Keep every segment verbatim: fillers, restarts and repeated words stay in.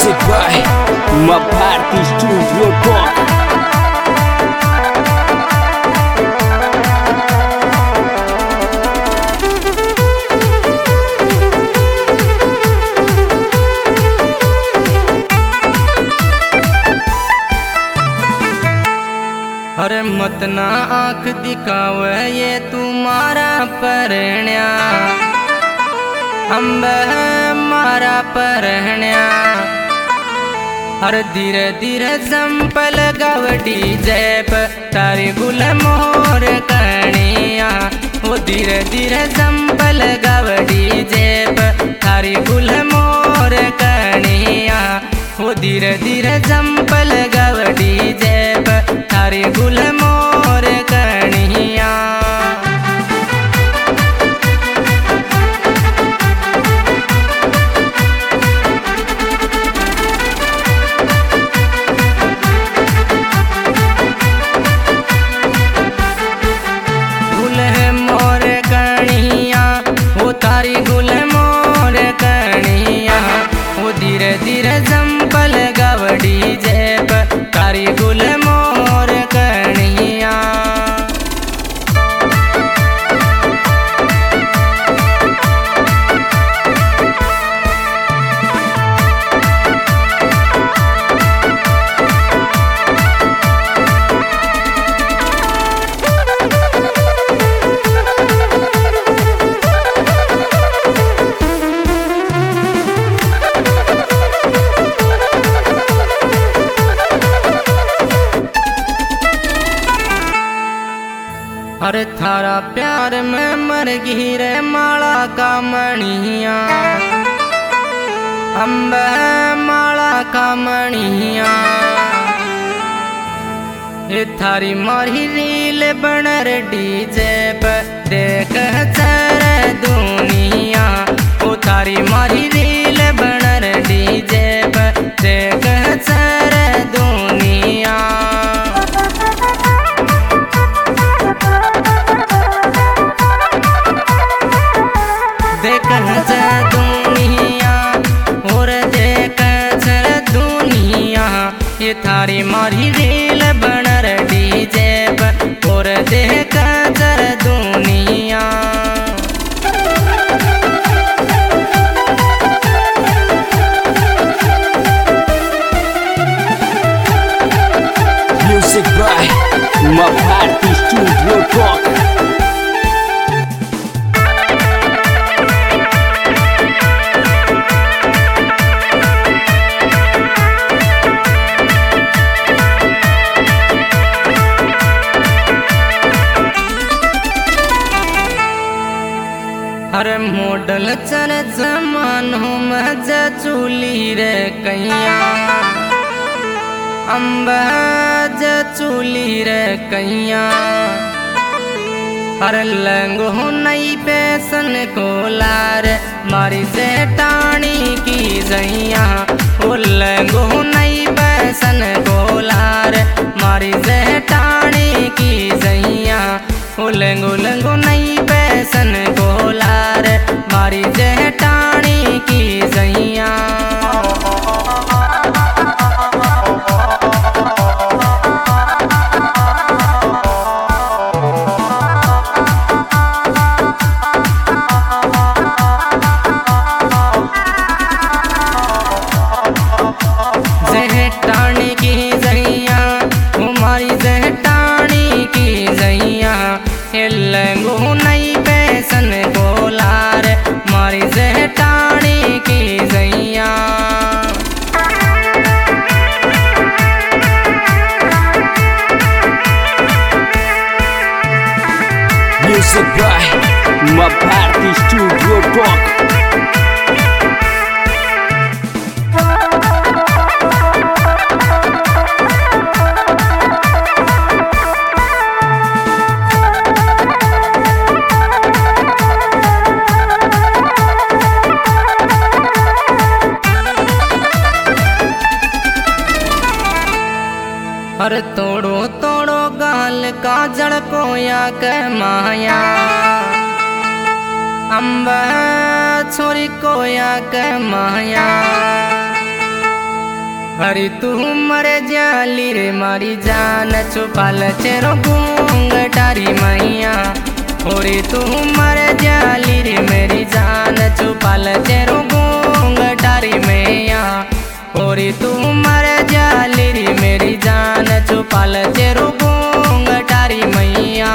Music by Mabharti Studio Talk. अरे मत ना आँख दिखावे ये तुम्हारा परण्या, अम्ब मारा परण्या। हर धीरे धीरे संपल गवडी जैप तारी गुल मोर कणिया। वो धीरे धीरे संपल गवडी जैप तारी गुल मोर कणिया। वो धीरे धीरे संपल गवडी जैप तारी गुल मोर कणिया। गुल मोर कणिया, वो तारी गुल मोर कणिया। वो धीरे धीरे संपल गवडी जैप तारी गुल मोर कणिया। अरे थारा प्यार में मर गई रे माला का मणिया, अम्ब माला का मणिया। ये थारी मारी रील बनर डीजे पर देख चर दुनिया। वो थारी मारी रील बनर डीजे पर देख चर दुनिया। देख चर दुनिया और देख चर दुनिया। ये थारी मारी रील बनर डीजे पर और देख चर दुनिया। Music by Mabharti Studio Talk. अरे मॉडल चल जमानो मज चूली रे कैया, अम्ब चूली रे कैया। हर लंगो नई पैसन को लार मारी जेठानी की जैया। वो लंगो नई पैसन को लार मारी जेठानी की जैया। वो लंगो लंगो नई पैसन को लार मारी जेठानी की जैया। जेठानी की जैया, हमारी जेठानी की जैया। लंगो नई पैसन को लार मारी जेठानी की जैया। Music by Mabharti Studio Talk. हर तोड़ो तोड़ो गाल का जड़ कोया के माया, अम्ब छोरी कोया के माया। हरी तू मर जाली रे मारी जान छुपाल चेरो घूंघटारी मैया होरी तू मर जाली रे मेरी जान छुपाल चेरो घूंघटारी मैया होरी तू मर जाली रे मेरी जान छुपाल चेरो घूंघटारी मैया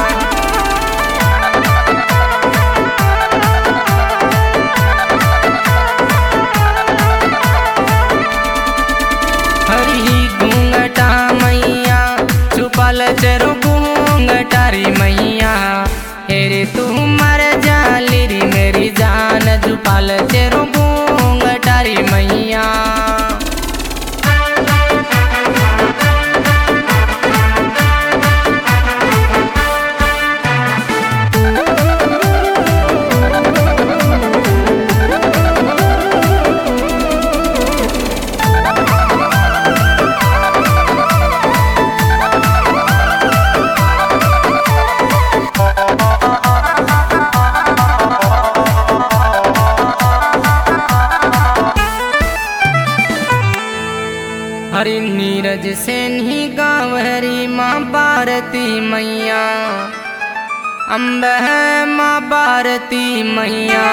चेरो घूंघटारी मैया हेरे तू मर जाली री मेरी जान छुपाल चेरो घूंघटारी मैया हरी नीरज से नहीं गाँव हरी माँ भारती मैया अम्ब है माँ भारती मैया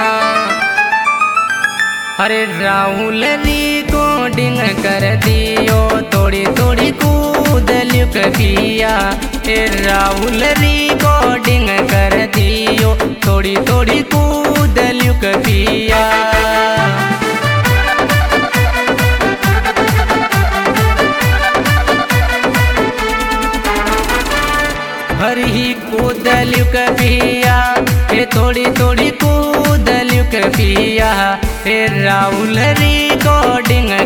हरे राहुल री कोडिंग कर दियो थोड़ी थोड़ी कूद लुक पिया हे राहुल री कोडिंग कर दियो थोड़ी थोड़ी कूद लुक पिया हरी कूदलु पिया हे थोड़ी थोड़ी कूदलु पिया हे राहुल री कोडिंग